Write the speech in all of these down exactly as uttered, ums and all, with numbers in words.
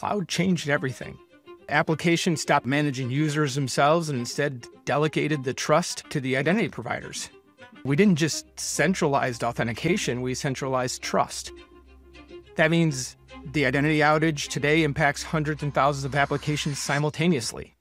cloud changed everything. Applications stopped managing users themselves and instead delegated the trust to the identity providers. We didn't just centralize authentication, we centralized trust. That means the identity outage today impacts hundreds and thousands of applications simultaneously.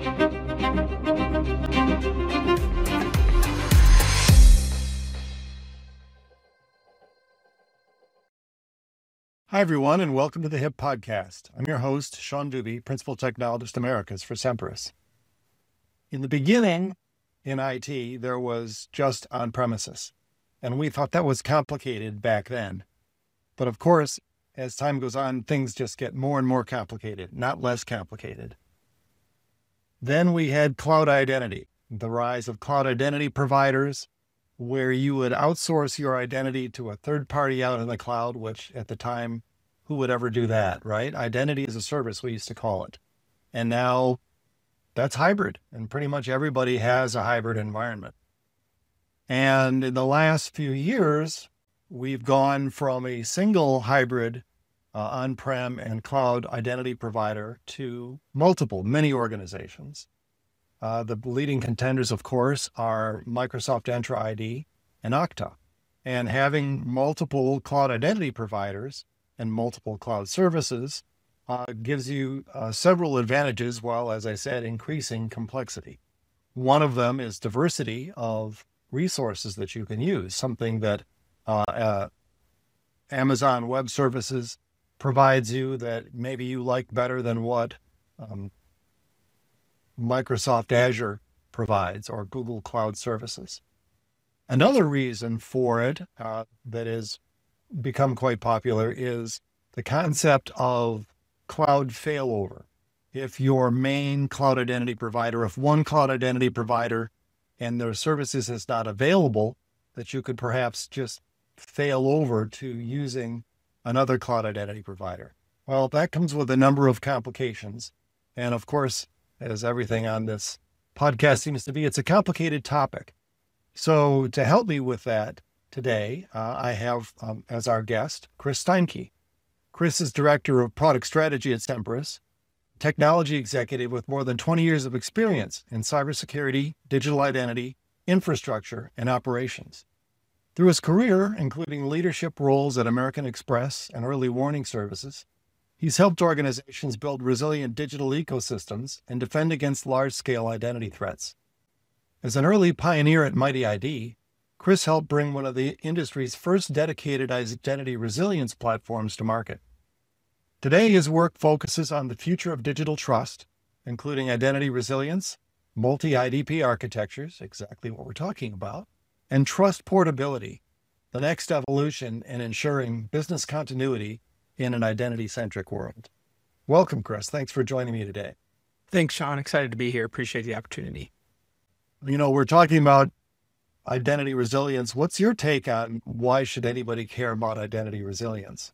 Hi, everyone, and welcome to the H I P Podcast. I'm your host, Sean Dubey, Principal Technologist Americas for Semperis. In the beginning, in I T, there was just on-premises, and we thought that was complicated back then. But of course, as time goes on, things just get more and more complicated, not less complicated. Then we had cloud identity, the rise of cloud identity providers, where you would outsource your identity to a third party out in the cloud, which at the time, who would ever do that, right? Identity as a service, we used to call it. And now that's hybrid, and pretty much everybody has a hybrid environment. And in the last few years, we've gone from a single hybrid uh, on-prem and cloud identity provider to multiple, many organizations. Uh, the leading contenders, of course, are Microsoft Entra I D and Okta. And having multiple cloud identity providers and multiple cloud services uh, gives you uh, several advantages while, as I said, increasing complexity. One of them is diversity of resources that you can use, something that uh, uh, Amazon Web Services provides you that maybe you like better than what um, Microsoft Azure provides or Google Cloud Services. Another reason for it uh, that has become quite popular is the concept of cloud failover. If your main cloud identity provider, if one cloud identity provider and their services is not available, that you could perhaps just fail over to using another cloud identity provider. Well, that comes with a number of complications. And of course, as everything on this podcast seems to be, it's a complicated topic. So to help me with that today, uh, I have um, as our guest, Chris Steinke. Chris is Director of Product Strategy at Semperis, technology executive with more than twenty years of experience in cybersecurity, digital identity, infrastructure, and operations. Through his career, including leadership roles at American Express and Early Warning Services, he's helped organizations build resilient digital ecosystems and defend against large-scale identity threats. As an early pioneer at Mighty I D, Chris helped bring one of the industry's first dedicated identity resilience platforms to market. Today, his work focuses on the future of digital trust, including identity resilience, multi-I D P architectures, exactly what we're talking about, and trust portability, the next evolution in ensuring business continuity in an identity-centric world. Welcome, Chris. Thanks for joining me today. Thanks, Sean. Excited to be here. Appreciate the opportunity. You know, we're talking about identity resilience. What's your take on why should anybody care about identity resilience?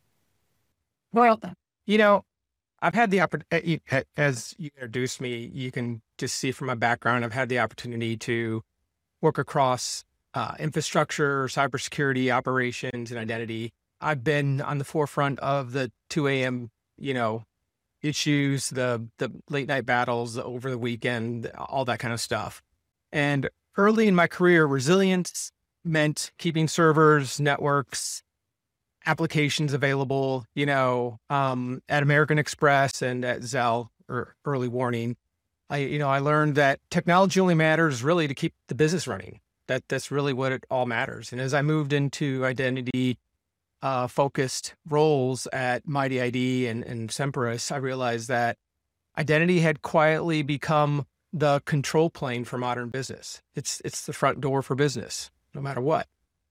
Well, you know, I've had the opportunity, as you introduced me, you can just see from my background, I've had the opportunity to work across uh, infrastructure, cybersecurity, operations, and identity. I've been on the forefront of the two a.m., you know, issues, the the late night battles over the weekend, all that kind of stuff. And early in my career, resilience meant keeping servers, networks, applications available, you know, um, at American Express and at Zelle or Early Warning. I, you know, I learned that technology only matters really to keep the business running. That that's really what it all matters. And as I moved into identity Uh, focused roles at Mighty I D and, and Semperis, I realized that identity had quietly become the control plane for modern business. It's it's the front door for business, no matter what.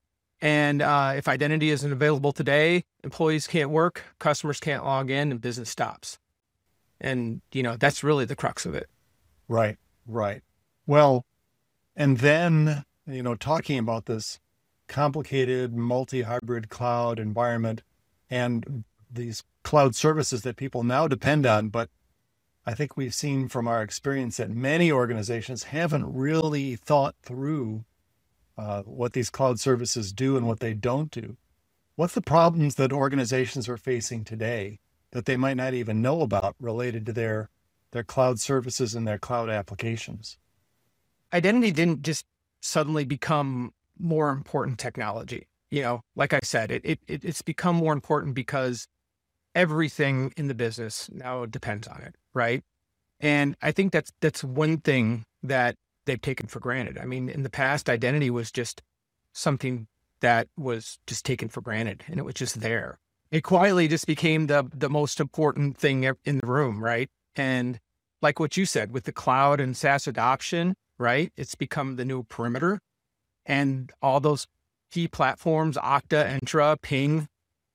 And uh, if identity isn't available today, employees can't work, customers can't log in, and business stops. And, you know, that's really the crux of it. Right, right. Well, and then, you know, talking about this complicated multi-hybrid cloud environment and these cloud services that people now depend on. But I think we've seen from our experience that many organizations haven't really thought through uh, what these cloud services do and what they don't do. What's the problems that organizations are facing today that they might not even know about related to their, their cloud services and their cloud applications. Identity didn't just suddenly become more important technology. You know, like I said, it, it it's become more important because everything in the business now depends on it, right? And I think that's that's one thing that they've taken for granted. I mean, in the past, identity was just something that was just taken for granted, and it was just there. It quietly just became the the most important thing in the room, right? And like what you said, with the cloud and SaaS adoption, right? It's become the new perimeter, and all those key platforms, Okta, Entra, Ping,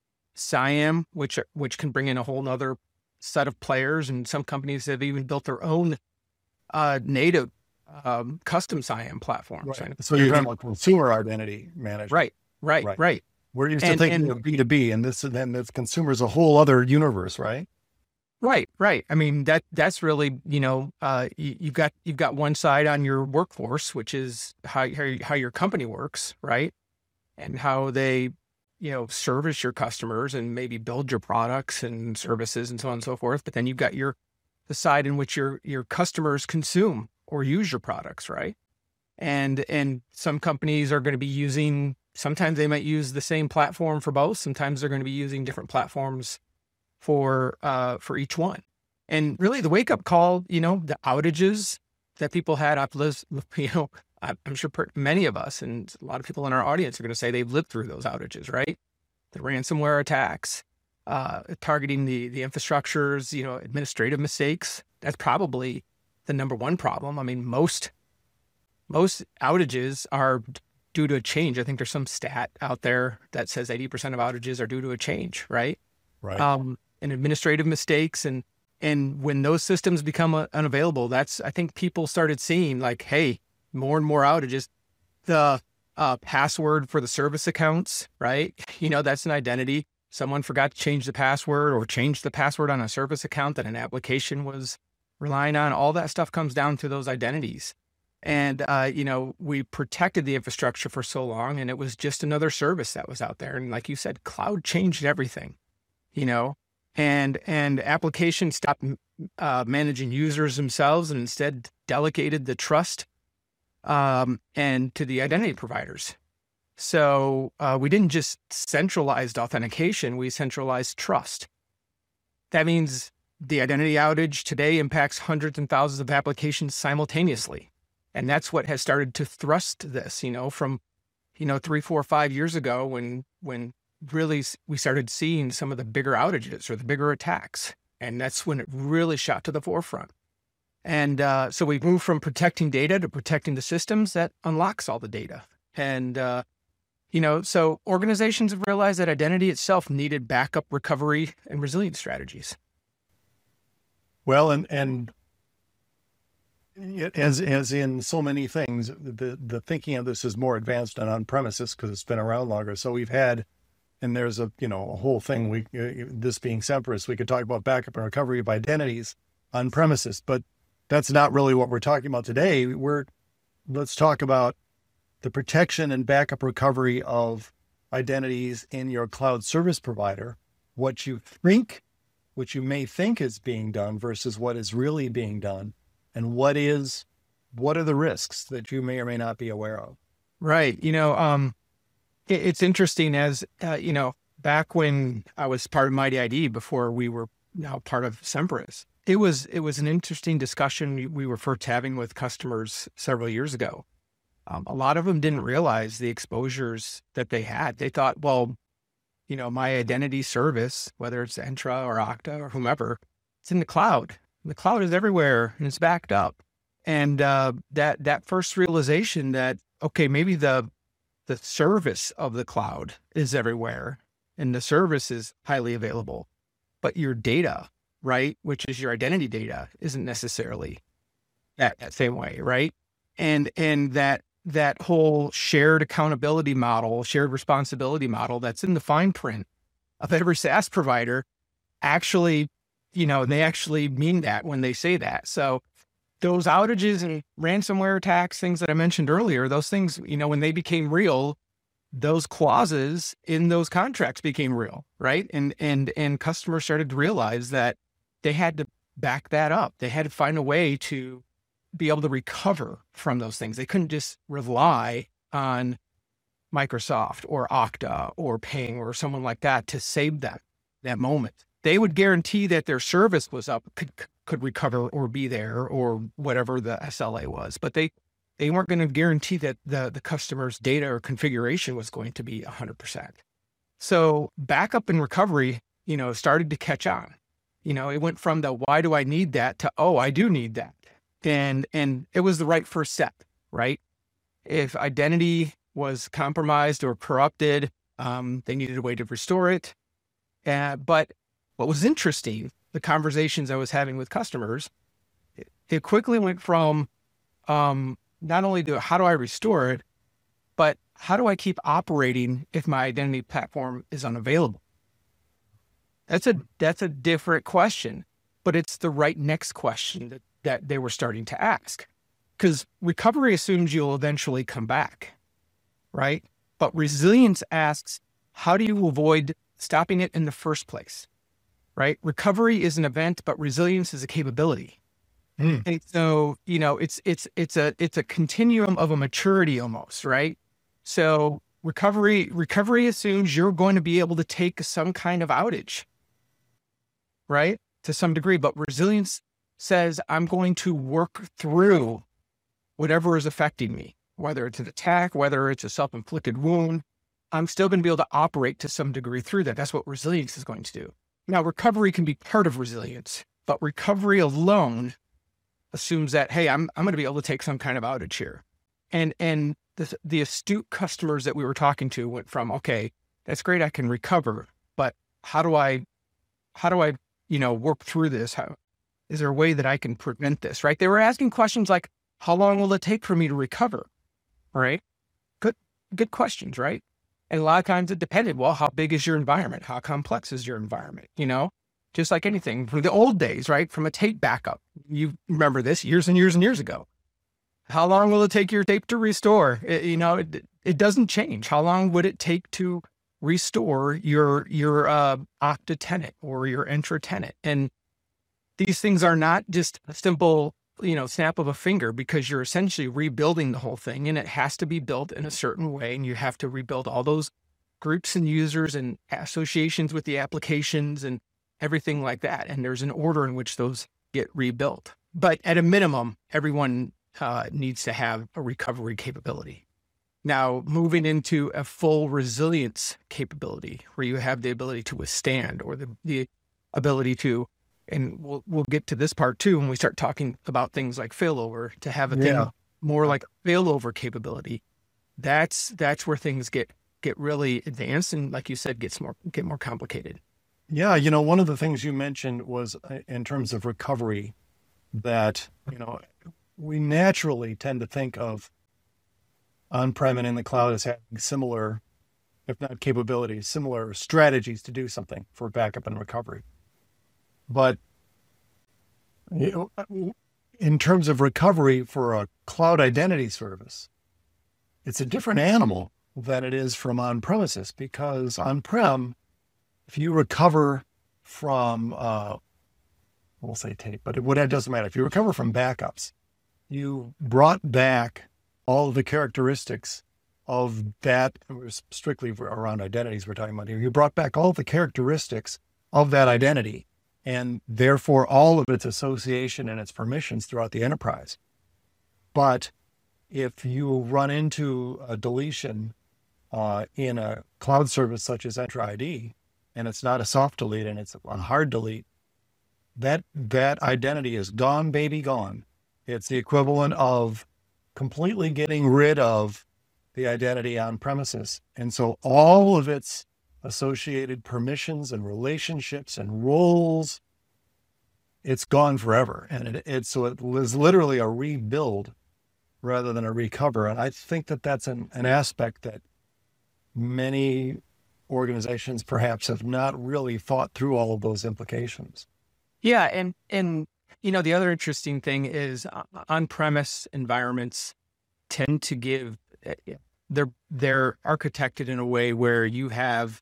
Cyan, which are, which can bring in a whole nother set of players. And some companies have even built their own uh, native um, custom Cyan platforms. Right. So you're talking about consumer identity management. Right, right, right. right. We're used to and, thinking and, of B two B, and this and then this consumer's a whole other universe, right? Right, right. I mean, that that's really, you know, uh, you, you've got you've got one side on your workforce, which is how how, how your company works, right? And how they, you know, service your customers and maybe build your products and services and so on and so forth. But then you've got your, the side in which your, your customers consume or use your products, right? And, and some companies are going to be using, sometimes they might use the same platform for both. Sometimes they're going to be using different platforms for, uh, for each one. And really the wake up call, you know, the outages that people had, I've lived, you know, I'm sure many of us and a lot of people in our audience are going to say they've lived through those outages, right? The ransomware attacks, uh, targeting the the infrastructures, you know, administrative mistakes. That's probably the number one problem. I mean, most most outages are due to a change. I think there's some stat out there that says eighty percent of outages are due to a change, right? Right. Um, and administrative mistakes, and and when those systems become uh, unavailable, that's I think people started seeing like, hey, more and more outages. The uh, password for the service accounts, right? You know, that's an identity. Someone forgot to change the password or change the password on a service account that an application was relying on. All that stuff comes down to those identities. And, uh, you know, we protected the infrastructure for so long, and it was just another service that was out there. And like you said, cloud changed everything, you know, and, and applications stopped uh, managing users themselves and instead delegated the trust Um, and to the identity providers. So uh, we didn't just centralized authentication, we centralized trust. That means the identity outage today impacts hundreds and thousands of applications simultaneously. And that's what has started to thrust this, you know, from, you know, three, four, five years ago when, when really we started seeing some of the bigger outages or the bigger attacks. And that's when it really shot to the forefront. And uh, so we've moved from protecting data to protecting the systems that unlocks all the data. And, uh, you know, so organizations have realized that identity itself needed backup, recovery, and resilience strategies. Well, and and as as in so many things, the the thinking of this is more advanced and on premises because it's been around longer. So we've had, and there's a you know a whole thing. We uh, this being Semperis, we could talk about backup and recovery of identities on premises, but that's not really what we're talking about today. We're, let's talk about the protection and backup recovery of identities in your cloud service provider, what you think, what you may think is being done versus what is really being done, and what is, what are the risks that you may or may not be aware of. Right. You know, um, it, it's interesting as, uh, you know, back when I was part of Mighty I D before we were now part of Semperis, It was it was an interesting discussion we were first having with customers several years ago. Um, a lot of them didn't realize the exposures that they had. They thought, well, you know, my identity service, whether it's Entra or Okta or whomever, it's in the cloud. The cloud is everywhere and it's backed up. And uh, that that first realization that, okay, maybe the the service of the cloud is everywhere and the service is highly available, but your data, right, which is your identity data, isn't necessarily that, that same way, right? And and that that whole shared accountability model, shared responsibility model that's in the fine print of every SaaS provider, actually, you know, they actually mean that when they say that. So those outages and ransomware attacks, things that I mentioned earlier, those things, you know, when they became real, those clauses in those contracts became real, right? And and and customers started to realize that they had to back that up. They had to find a way to be able to recover from those things. They couldn't just rely on Microsoft or Okta or Ping or someone like that to save them that moment. They would guarantee that their service was up, could could recover or be there or whatever the S L A was, but they they weren't going to guarantee that the the customer's data or configuration was going to be one hundred percent. So backup and recovery, you know, started to catch on. You know, it went from the why do I need that to, oh, I do need that. And and it was the right first step, right? If identity was compromised or corrupted, um, they needed a way to restore it. Uh, but what was interesting, the conversations I was having with customers, it, it quickly went from um, not only do how do I restore it, but how do I keep operating if my identity platform is unavailable? That's a that's a different question, but it's the right next question that, that they were starting to ask. Because recovery assumes you'll eventually come back, right? But resilience asks, how do you avoid stopping it in the first place, right? Recovery is an event, but resilience is a capability. Mm. And so, you know, it's it's it's a it's a continuum of a maturity almost, right? So recovery recovery assumes you're going to be able to take some kind of outage, right? To some degree, but resilience says I'm going to work through whatever is affecting me, whether it's an attack, whether it's a self-inflicted wound, I'm still going to be able to operate to some degree through that. That's what resilience is going to do. Now, recovery can be part of resilience, but recovery alone assumes that, hey, I'm I'm going to be able to take some kind of outage here. And and the, the astute customers that we were talking to went from, okay, that's great, I can recover, but how do I, how do I, you know, work through this? How, is there a way that I can prevent this, right? They were asking questions like, how long will it take for me to recover? Right? Good, good questions, right? And a lot of times it depended, well, how big is your environment? How complex is your environment? You know, just like anything from the old days, right? From a tape backup. You remember this years and years and years ago. How long will it take your tape to restore? It, you know, it, it doesn't change. How long would it take to restore your, your uh, Okta tenant or your Entra tenant? And these things are not just a simple, you know, snap of a finger, because you're essentially rebuilding the whole thing, and it has to be built in a certain way. And you have to rebuild all those groups and users and associations with the applications and everything like that. And there's an order in which those get rebuilt. But at a minimum, everyone uh, needs to have a recovery capability. Now, moving into a full resilience capability where you have the ability to withstand, or the, the ability to, and we'll we'll get to this part too when we start talking about things like failover, to have a thing Yeah. more like failover capability. That's that's where things get get really advanced, and like you said, gets more get more complicated. Yeah, you know, one of the things you mentioned was uh, in terms of recovery, that, you know, we naturally tend to think of on-prem and in the cloud as having similar, if not capabilities, similar strategies to do something for backup and recovery. But you know, in terms of recovery for a cloud identity service, it's a different animal than it is from on-premises, because on-prem, if you recover from, uh, we'll say tape, but it, it doesn't matter. If you recover from backups, you brought back all of the characteristics of that. It was strictly around identities we're talking about here. You brought back all of the characteristics of that identity, and therefore all of its association and its permissions throughout the enterprise. But if you run into a deletion uh, in a cloud service such as Entra I D, and it's not a soft delete and it's a hard delete, that that identity is gone, baby, gone. It's the equivalent of completely getting rid of the identity on premises. And so all of its associated permissions and relationships and roles, it's gone forever. And it, it so it was literally a rebuild rather than a recover. And I think that that's an, an aspect that many organizations perhaps have not really thought through all of those implications. Yeah. And, and, you know, the other interesting thing is uh, on-premise environments tend to give, uh, they're, they're architected in a way where you have,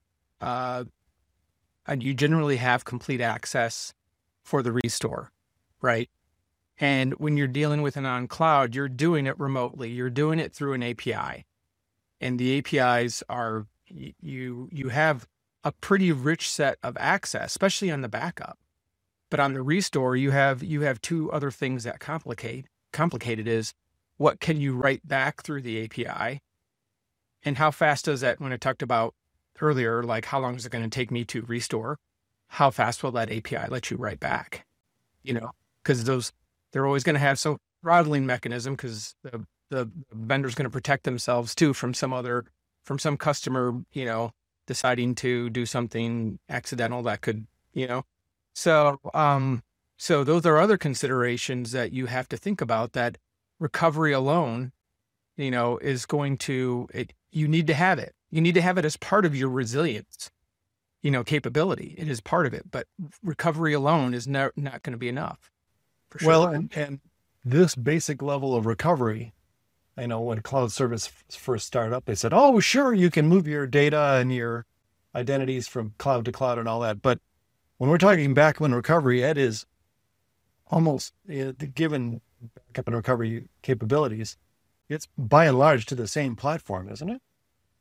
uh, and you generally have complete access for the restore, right? And when you're dealing with an on cloud, you're doing it remotely. You're doing it through an A P I, and the A P Is are, you, you have a pretty rich set of access, especially on the backup. But on the restore, you have, you have two other things that complicate, complicated is what can you write back through the A P I, and how fast does that, when I talked about earlier, like how long is it going to take me to restore? How fast will that A P I let you write back? You know, because those, they're always going to have some throttling mechanism, because the, the vendor's going to protect themselves too from some other, from some customer, you know, deciding to do something accidental that could, you know. So, um, so those are other considerations that you have to think about, that recovery alone, you know, is going to, it, you need to have it. You need to have it as part of your resilience, you know, capability. It is part of it, but recovery alone is not, not going to be enough. For sure. Well, and, and this basic level of recovery, I know when cloud service first started up, they said, oh, sure, you can move your data and your identities from cloud to cloud and all that. But when we're talking backup and recovery, it is almost, uh, given backup and recovery capabilities, it's by and large to the same platform, isn't it?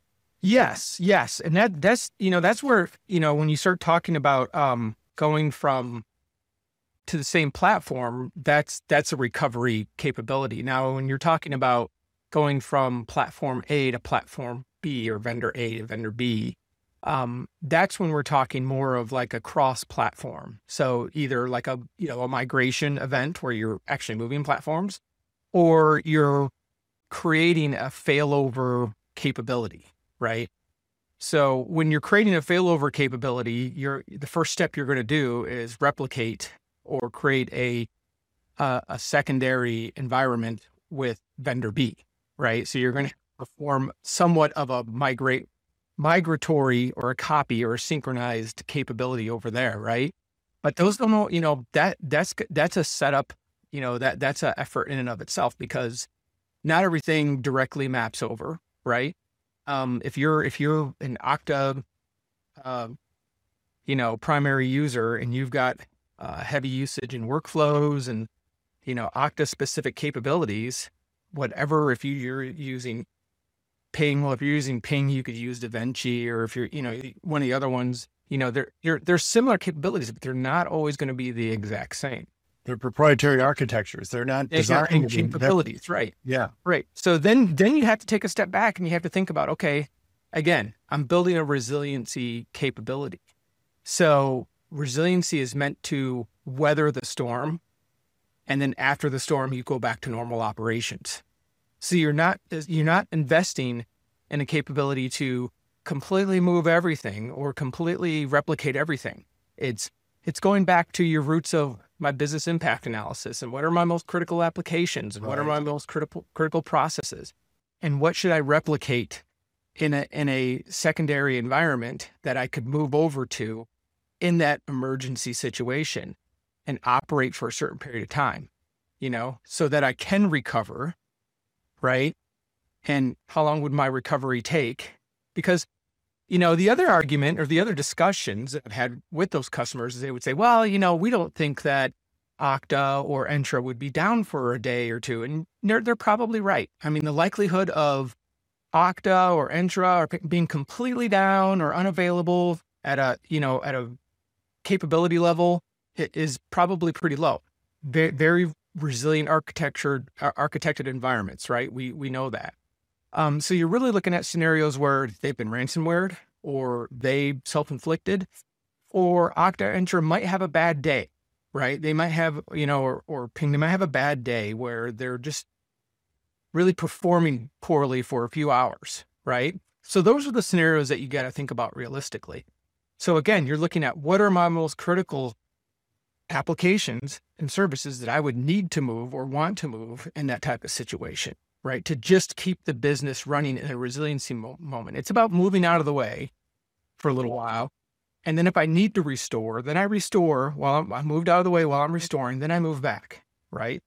Yes, yes. And that, that's, you know, that's where, you know, when you start talking about um, going from to the same platform, that's, that's a recovery capability. Now, when you're talking about going from platform A to platform B, or vendor A to vendor B, um, that's when we're talking more of like a cross platform. So either like a, you know, a migration event where you're actually moving platforms, or you're creating a failover capability, right? So when you're creating a failover capability, you're, the first step you're going to do is replicate or create a, uh, a secondary environment with vendor B, right? So you're going to perform somewhat of a migrate, migratory or a copy or a synchronized capability over there, right? But those don't, you know, that that's, that's a setup, you know, that that's an effort in and of itself, because not everything directly maps over, right? Um, if you're, if you're an Okta, uh, you know, primary user, and you've got uh, heavy usage in workflows and, you know, Okta specific capabilities, whatever, if you, you're using Ping, well, if you're using Ping, you could use DaVinci, or if you're, you know, one of the other ones, you know, they're, they're, they're similar capabilities, but they're not always going to be the exact same. They're proprietary architectures. They're not designed capabilities, right? Yeah. Right. So then, then you have to take a step back and you have to think about, okay, again, I'm building a resiliency capability. So resiliency is meant to weather the storm. And then after the storm, you go back to normal operations. So you're not, you're not investing in a capability to completely move everything or completely replicate everything. It's, it's going back to your roots of my business impact analysis, and what are my most critical applications, and right. what are my most critical, critical processes, and what should I replicate in a, in a secondary environment that I could move over to in that emergency situation and operate for a certain period of time, you know, so that I can recover. Right. And how long would my recovery take? Because, you know, the other argument or the other discussions that I've had with those customers is they would say, well, you know, we don't think that Okta or Entra would be down for a day or two. And they're, they're probably right. I mean, the likelihood of Okta or Entra or being completely down or unavailable at a, you know, at a capability level is probably pretty low. Very, very resilient architecture, uh, architected environments, right? We, we know that. Um, so you're really looking at scenarios where they've been ransomwared, or they self-inflicted, or Okta Entra might have a bad day, right? They might have, you know, or, or Ping, they might have a bad day where they're just really performing poorly for a few hours, right? So those are the scenarios that you got to think about realistically. So again, you're looking at what are my most critical applications and services that I would need to move or want to move in that type of situation, right? To just keep the business running in a resiliency mo- moment. It's about moving out of the way for a little while. And then if I need to restore, then I restore while I'm, I moved out of the way while I'm restoring, then I move back, right?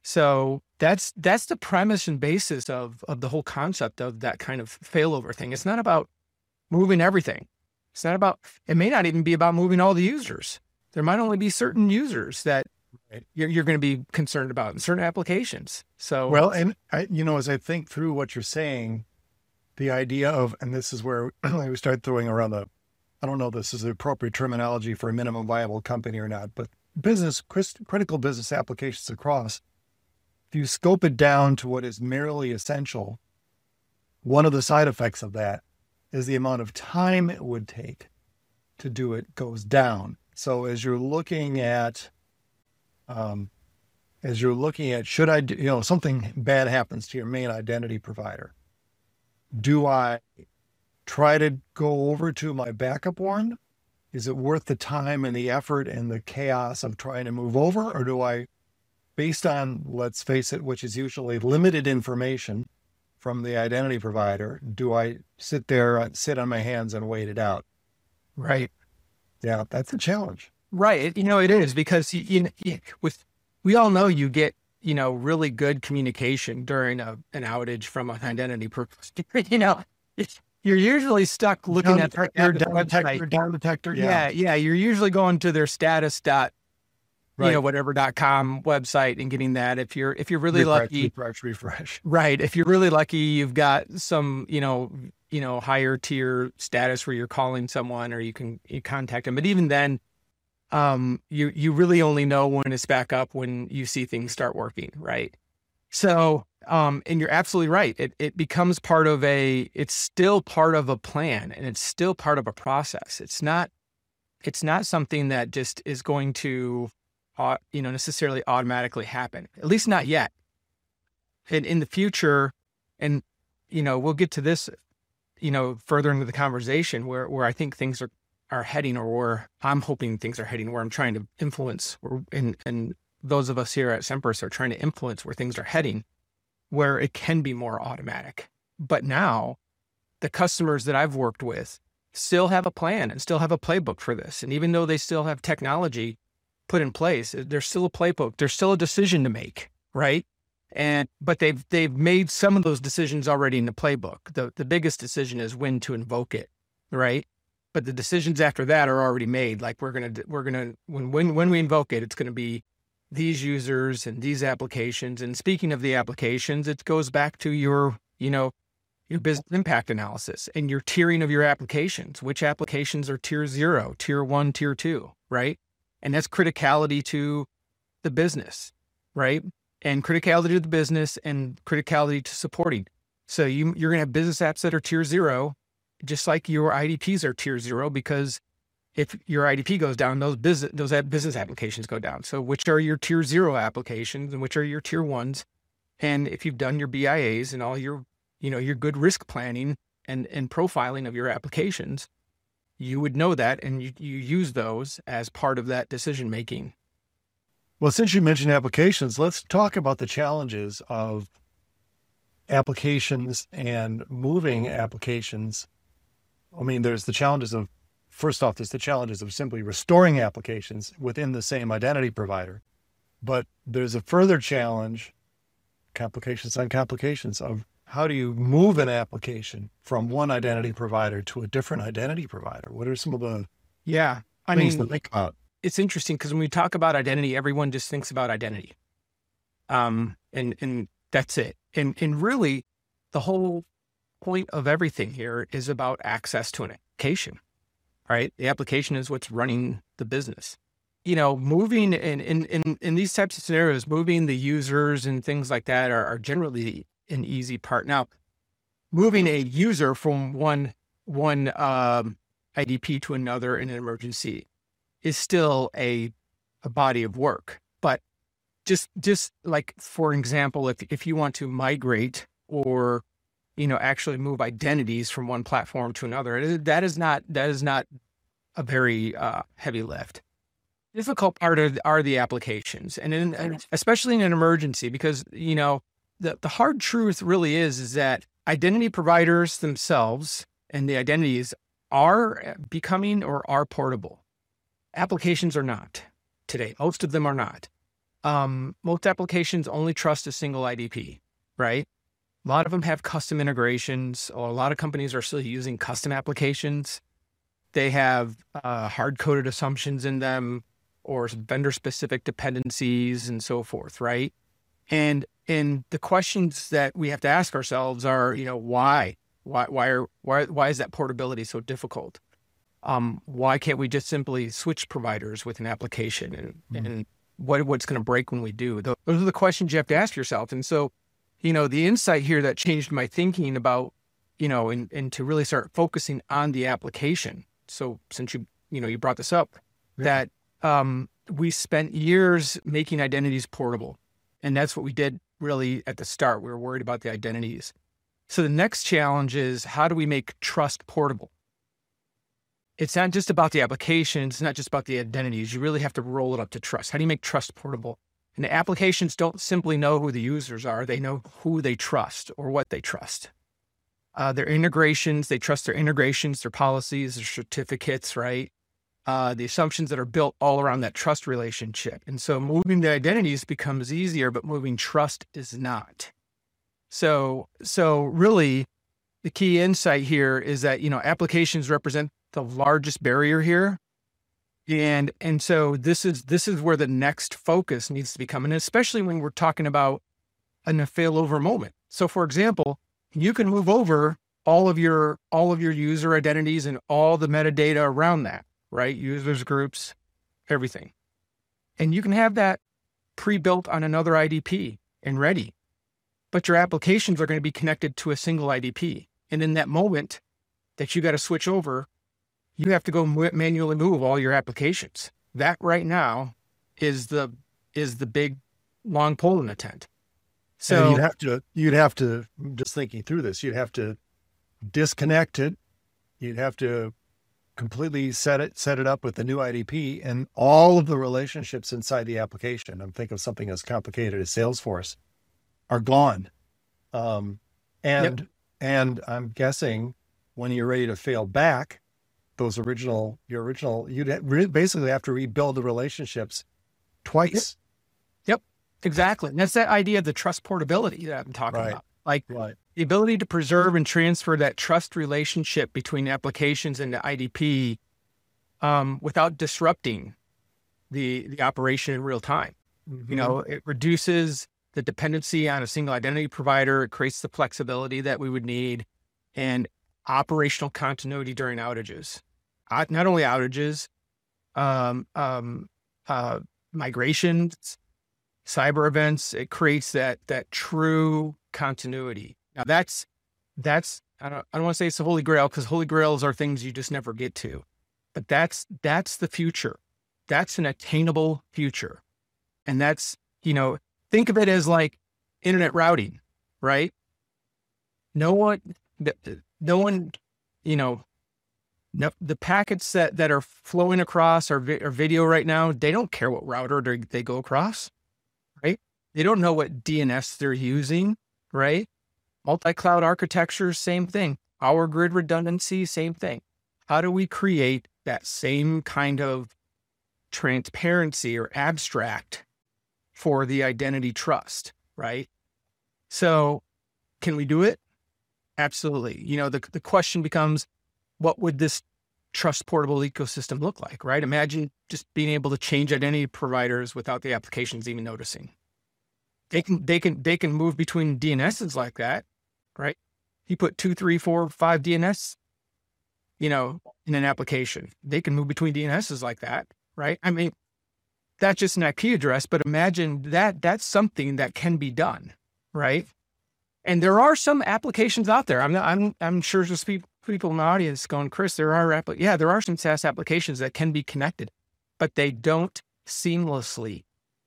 So that's that's the premise and basis of of the whole concept of that kind of failover thing. It's not about moving everything. It's not about, it may not even be about moving all the users. There might only be certain users that you're, you're going to be concerned about in certain applications. So, well, and I, you know, as I think through what you're saying, the idea of, and this is where we start throwing around the, I don't know if this is the appropriate terminology for a minimum viable company or not, but business, critical business applications across, if you scope it down to what is merely essential, one of the side effects of that is the amount of time it would take to do it goes down. So as you're looking at, um, as you're looking at, should I do, you know, something bad happens to your main identity provider. Do I try to go over to my backup one? Is it worth the time and the effort and the chaos of trying to move over? Or do I, based on, let's face it, which is usually limited information from the identity provider, do I sit there, sit on my hands and wait it out? right. Yeah, that's a challenge. Right. It- you know, it is because you, you, you with, we all know you get, you know, really good communication during a, an outage from an identity purpose. You know, it's, you're usually stuck looking Down at their, detector, at the down detector, website. down detector. Yeah. yeah. You're usually going to their status dot, you Right. know, whatever dot com website and getting that. If you're, if you're really refresh, lucky, refresh, refresh. right. If you're really lucky, you've got some, you know, you know, higher tier status where you're calling someone or you can you contact them. But even then, um, you, you really only know when it's back up when you see things start working. Right. So, um, and you're absolutely right. It, it becomes part of a, it's still part of a plan and it's still part of a process. It's not, it's not something that just is going to, uh, you know, necessarily automatically happen, at least not yet. And in the future, and, you know, we'll get to this, you know, further into the conversation where, where I think things are, are heading, or where I'm hoping things are heading, where I'm trying to influence, or, and, and those of us here at Semperis are trying to influence where things are heading, where it can be more automatic. But now the customers that I've worked with still have a plan and still have a playbook for this. And even though they still have technology put in place, there's still a playbook. There's still a decision to make, right? And, but they've, they've made some of those decisions already in the playbook. The, the biggest decision is when to invoke it, right? But the decisions after that are already made. Like we're going to, we're going to, when, when, when we invoke it, it's going to be these users and these applications. And speaking of the applications, it goes back to your, you know, your business impact analysis and your tiering of your applications. Which applications are tier zero, tier one, tier two, right? And that's criticality to the business, right? And criticality to the business and criticality to supporting. So you, you're going to have business apps that are tier zero, just like your I D Ps are tier zero, because if your I D P goes down, those business, those business applications go down. So which are your tier zero applications and which are your tier ones? And if you've done your B I As and all your, you know, your good risk planning and, and profiling of your applications, you would know that, and you, you use those as part of that decision-making. Well, since you mentioned applications, let's talk about the challenges of applications and moving applications. I mean, there's the challenges of, first off, there's the challenges of simply restoring applications within the same identity provider. But there's a further challenge, complications on complications, of how do you move an application from one identity provider to a different identity provider? What are some of the Yeah. I things mean, to think about? it's interesting because when we talk about identity, everyone just thinks about identity. Um, and, and that's it. And, and really the whole point of everything here is about access to an application, right? The application is what's running the business. You know, moving in, in, in, in these types of scenarios, moving the users and things like that are, are generally an easy part. Now, moving a user from one, one, um, I D P to another in an emergency is still a, a body of work. But just, just like, for example, if, if you want to migrate or, you know, actually move identities from one platform to another, that is not, that is not a very uh, heavy lift. Difficult part of, are the applications, and in, and especially in an emergency, because, you know, the, the hard truth really is, is that identity providers themselves and the identities are becoming or are portable. Applications are not today. Most of them are not. Um, most applications only trust a single I D P, right? A lot of them have custom integrations, or a lot of companies are still using custom applications. They have uh, hard-coded assumptions in them, or vendor-specific dependencies and so forth, right? And and the questions that we have to ask ourselves are, you know, why? Why why are why why is that portability so difficult? Um, why can't we just simply switch providers with an application? And Mm. and what what's going to break when we do? Those are the questions you have to ask yourself. And so, you know, the insight here that changed my thinking about, you know, and and to really start focusing on the application. So since you you know you brought this up, Yeah. that um, we spent years making identities portable, and that's what we did really at the start. We were worried about the identities. So the next challenge is, how do we make trust portable? It's not just about the applications, it's not just about the identities. You really have to roll it up to trust. How do you make trust portable? And the applications don't simply know who the users are. They know who they trust or what they trust. Uh, their integrations, they trust their integrations, their policies, their certificates, right? Uh, the assumptions that are built all around that trust relationship. And so moving the identities becomes easier, but moving trust is not. So, so really the key insight here is that, you know, applications represent the largest barrier here. And, and so this is, this is where the next focus needs to be coming, especially when we're talking about a failover moment. So for example, you can move over all of your, all of your user identities and all the metadata around that, right? Users, groups, everything. And you can have that pre-built on another I D P and ready, but your applications are going to be connected to a single I D P. And in that moment that you got to switch over, you have to go manually move all your applications. That right now is the, is the big long pole in the tent. So and you'd have to, you'd have to, just thinking through this, you'd have to disconnect it. You'd have to completely set it, set it up with the new I D P, and all of the relationships inside the application. I'm thinking of something as complicated as Salesforce are gone. Um, and, yep. and I'm guessing when you're ready to fail back, those original, your original, you'd ha- basically have to rebuild the relationships twice. Yep, yep. Exactly. And that's that idea of the trust portability that I'm talking right. about. Like right. the ability to preserve and transfer that trust relationship between applications and the I D P um, without disrupting the, the operation in real time. Mm-hmm. You know, it reduces the dependency on a single identity provider. It creates the flexibility that we would need and operational continuity during outages. Uh, not only outages, um, um, uh, migrations, cyber events. It creates that that true continuity. Now that's that's I don't I don't want to say it's the Holy Grail, because Holy Grails are things you just never get to, but that's that's the future. That's an attainable future, and that's, you know, think of it as like internet routing, right? No one, no one, you know. No, the packets that, that are flowing across our, vi- our video right now, they don't care what router they, they go across, right? They don't know what D N S they're using, right? Multi-cloud architecture, same thing. Power grid redundancy, same thing. How do we create that same kind of transparency or abstract for the identity trust, right? So can we do it? Absolutely. You know, the, the question becomes, what would this trust portable ecosystem look like, right? Imagine just being able to change identity providers without the applications even noticing. They can, they can, they can move between D N Ss like that, right? You put two, three, four, five D N S, you know, in an application, they can move between D N Ss like that, right? I mean, that's just an I P address, but imagine that that's something that can be done, right? And there are some applications out there. I'm not, I'm, I'm sure there's people, people in the audience going, Chris, there are, app- yeah, there are some SaaS applications that can be connected, but they don't seamlessly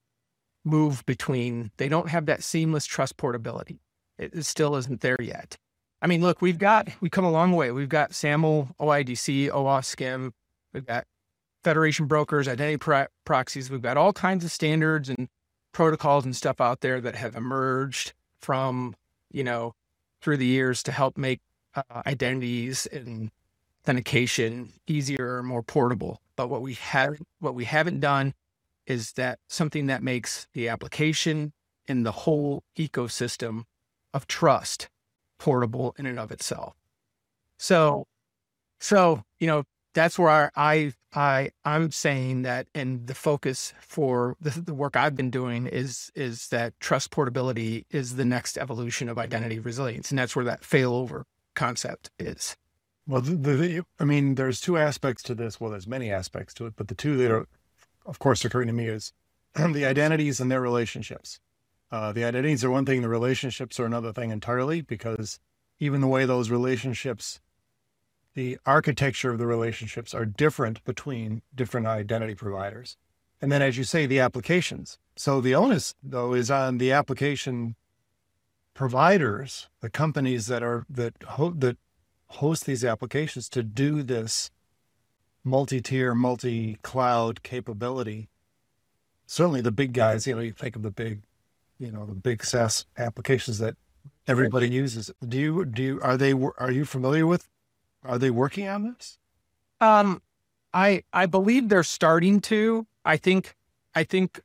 move between, they don't have that seamless trust portability. It, it still isn't there yet. I mean, look, we've got, we've come a long way. We've got SAML, O I D C, OAuth SCIM. We've got federation brokers, identity pro- proxies. We've got all kinds of standards and protocols and stuff out there that have emerged from, you know, through the years to help make uh, identities and authentication easier, more portable. But what we haven't, what we haven't done is that something that makes the application and the whole ecosystem of trust portable in and of itself. So, so, you know, that's where I, I, I'm saying that, and the focus for the, the work I've been doing is, is that trust portability is the next evolution of identity resilience. And that's where that failover concept is. Well, the, the, I mean, there's two aspects to this. Well, there's many aspects to it, but the two that are, of course, occurring to me is the identities and their relationships. Uh, the identities are one thing, the relationships are another thing entirely, because even the way those relationships, the architecture of the relationships are different between different identity providers. And then, as you say, the applications. So the onus, though, is on the application providers, the companies that are, that, ho- that host these applications, to do this multi-tier, multi-cloud capability. Certainly the big guys, you know, you think of the big, you know, the big SaaS applications that everybody uses. Do you, do you, are they, are you familiar with, are they working on this? Um, I, I believe they're starting to. I think, I think,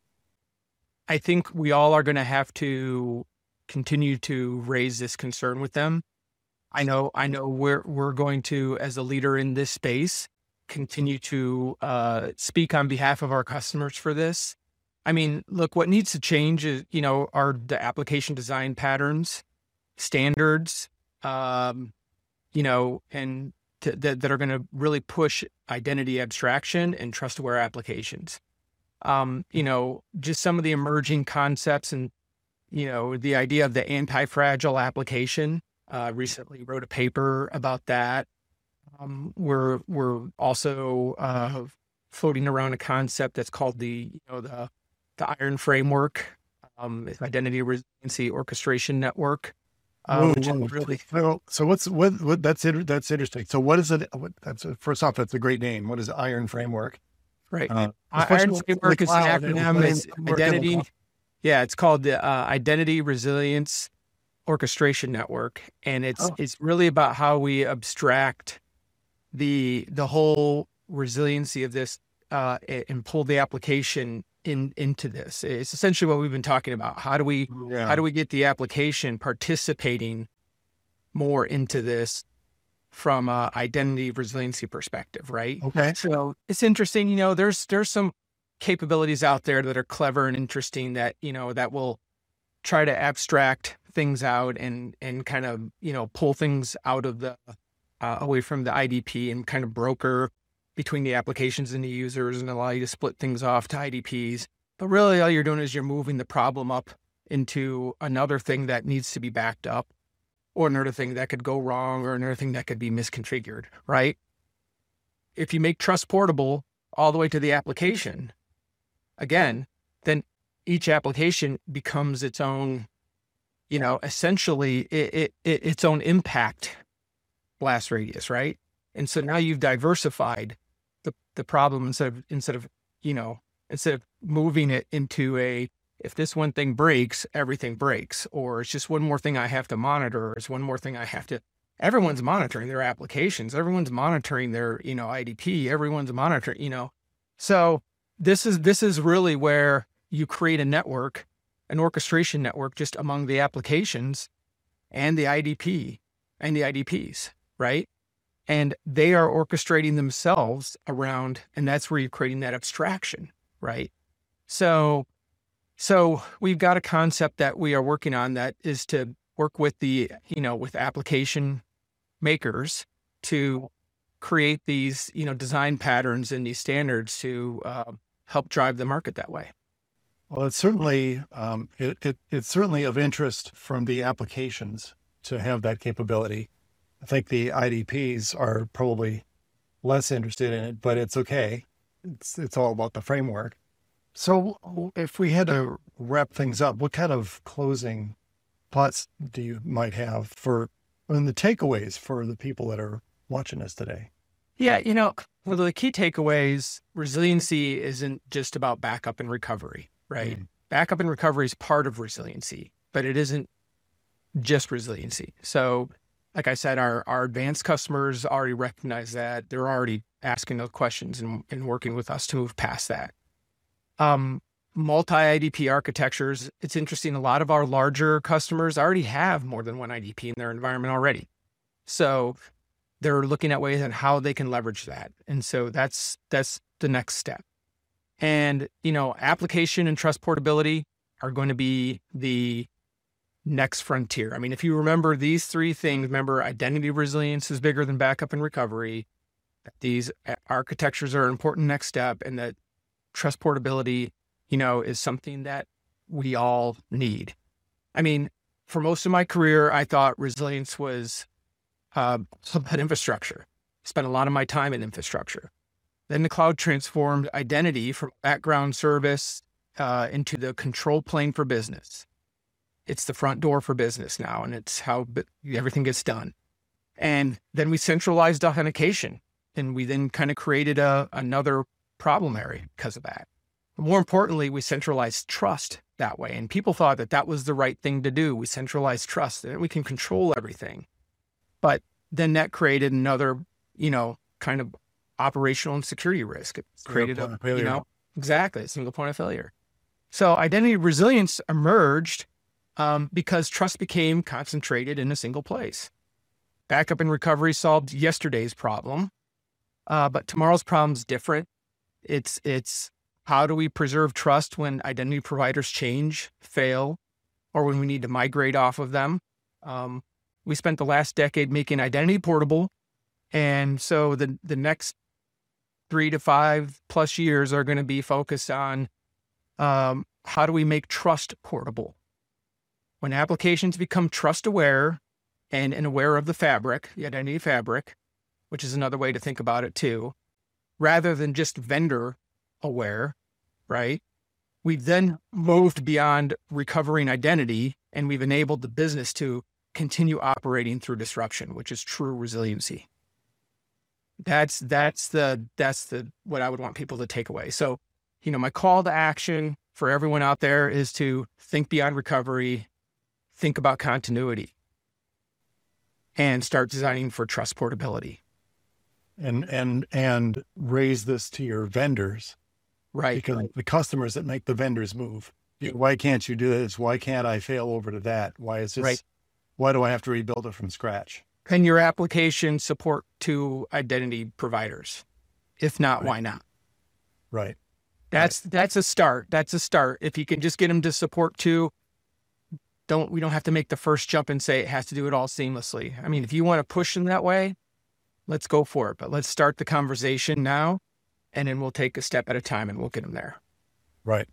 I think we all are going to have to continue to raise this concern with them. I know, I know we're, we're going to, as a leader in this space, continue to uh, speak on behalf of our customers for this. I mean, look, what needs to change is, you know, are the application design patterns, standards, um, you know, and to, that, that are going to really push identity abstraction and trust-aware applications. Um, you know, just some of the emerging concepts and, you know, the idea of the anti-fragile application. Uh, recently wrote a paper about that. Um, we're we're also uh, floating around a concept that's called the you know the the IRON framework, um, Identity Resiliency Orchestration Network. Uh, Whoa, which whoa. is really Well, so what's what, what that's it, that's interesting. So what is it? What, that's first off, that's a great name. What is IRON framework? right. Uh, IRON framework is an acronym. It's identity. The Yeah, it's called the uh, Identity Resilience Orchestration Network, and it's oh. it's really about how we abstract the the whole resiliency of this uh, and pull the application in into this. It's essentially what we've been talking about. How do we yeah. how do we get the application participating more into this from a identity resiliency perspective, right? Okay. So it's interesting. You know, there's there's some capabilities out there that are clever and interesting that you know that will try to abstract things out and, and kind of, you know, pull things out of the, uh, away from the I D P and kind of broker between the applications and the users and allow you to split things off to I D Ps. But really all you're doing is you're moving the problem up into another thing that needs to be backed up, or another thing that could go wrong, or another thing that could be misconfigured, right? If you make trust portable all the way to the application, again, then each application becomes its own, you know, essentially it, it, it, its own impact blast radius, right? And so now you've diversified the, the problem instead of, instead of, you know, instead of moving it into a, if this one thing breaks, everything breaks, or it's just one more thing I have to monitor, or it's one more thing I have to, everyone's monitoring their applications. Everyone's monitoring their, you know, I D P, everyone's monitoring, you know, so this is, this is really where you create a network, an orchestration network just among the applications and the I D P and the I D Ps, right? And they are orchestrating themselves around, and that's where you're creating that abstraction, right? So, so we've got a concept that we are working on that is to work with the, you know, with application makers to create these, you know, design patterns and these standards to uh, help drive the market that way. Well, it's certainly, um, it, it, it's certainly of interest from the applications to have that capability. I think the I D Ps are probably less interested in it, but it's okay. It's, it's all about the framework. So if we had to wrap things up, what kind of closing thoughts do you might have for, and the takeaways for the people that are watching us today? Yeah, you know, well, the key takeaways, resiliency isn't just about backup and recovery. Right. Mm. Backup and recovery is part of resiliency, but it isn't just resiliency. So like I said, our, our advanced customers already recognize that. They're already asking those questions and, and working with us to move past that. Um, multi-I D P architectures. It's interesting. A lot of our larger customers already have more than one I D P in their environment already. So they're looking at ways on how they can leverage that. And so that's, that's the next step. And, you know, application and trust portability are going to be the next frontier. I mean, if you remember these three things, remember identity resilience is bigger than backup and recovery. These architectures are an important next step, and that trust portability, you know, is something that we all need. I mean, for most of my career, I thought resilience was uh, about infrastructure. Spent a lot of my time in infrastructure. Then the cloud transformed identity from background service uh, into the control plane for business. It's the front door for business now, and it's how everything gets done. And then we centralized authentication, and we then kind of created a, another problem area because of that. But more importantly, we centralized trust that way. And people thought that that was the right thing to do. We centralized trust, and we can control everything. But then that created another, you know, kind of operational and security risk. It created a, you know, exactly, a single point of failure. So identity resilience emerged um, because trust became concentrated in a single place. Backup and recovery solved yesterday's problem, uh, but tomorrow's problem is different. It's, it's how do we preserve trust when identity providers change, fail, or when we need to migrate off of them? Um, we spent the last decade making identity portable. And so the, the next three to five plus years are going to be focused on um, how do we make trust portable? When applications become trust aware and, and aware of the fabric, the identity fabric, which is another way to think about it too, rather than just vendor aware, right? We've then moved beyond recovering identity, and we've enabled the business to continue operating through disruption, which is true resiliency. That's, that's the, that's the, what I would want people to take away. So, you know, my call to action for everyone out there is to think beyond recovery, think about continuity, and start designing for trust portability. And, and, and raise this to your vendors, right? Because right. the customers that make the vendors move. Why can't you do this? Why can't I fail over to that? Why is this, right. Why do I have to rebuild it from scratch? Can your application support two identity providers? If not, right. why not? Right. That's, right. that's a start. That's a start. If you can just get them to support two, don't, we don't have to make the first jump and say it has to do it all seamlessly. I mean, if you want to push them that way, let's go for it. But let's start the conversation now, and then we'll take a step at a time and we'll get them there. Right.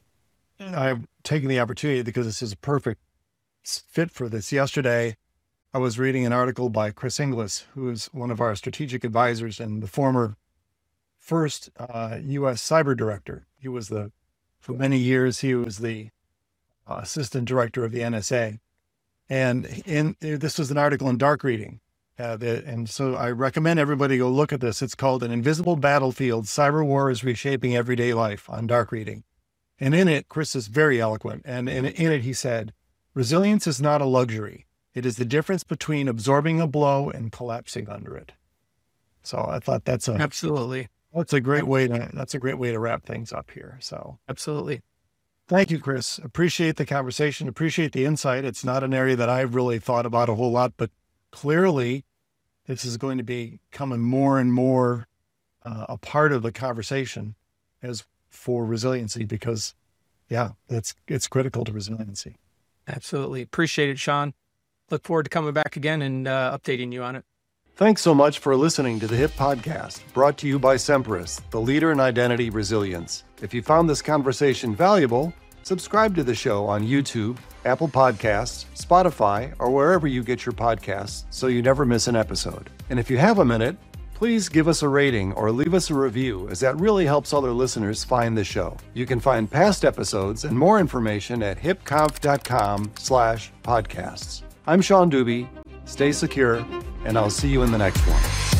I've taken the opportunity because this is a perfect fit for this. Yesterday, I was reading an article by Chris Inglis, who is one of our strategic advisors and the former first uh, U S cyber director. He was the, for many years, he was the uh, assistant director of the N S A. And in, this was an article in Dark Reading. Uh, the, and so I recommend everybody go look at this. It's called An Invisible Battlefield, Cyber War is Reshaping Everyday Life, on Dark Reading. And in it, Chris is very eloquent. And in, in it, he said, resilience is not a luxury. It is the difference between absorbing a blow and collapsing under it. So I thought that's a, absolutely. That's a great way to, that's a great way to wrap things up here. So absolutely. Thank you, Chris. Appreciate the conversation. Appreciate the insight. It's not an area that I've really thought about a whole lot, but clearly this is going to be becoming more and more uh, a part of the conversation as for resiliency, because yeah, it's, it's critical to resiliency. Absolutely. Appreciate it, Sean. Look forward to coming back again and uh, updating you on it. Thanks so much for listening to the HIP Podcast, brought to you by Semperis, the leader in identity resilience. If you found this conversation valuable, subscribe to the show on YouTube, Apple Podcasts, Spotify, or wherever you get your podcasts so you never miss an episode. And if you have a minute, please give us a rating or leave us a review, as that really helps other listeners find the show. You can find past episodes and more information at hipconf.com slash podcasts. I'm Sean Dubey. Stay secure, and I'll see you in the next one.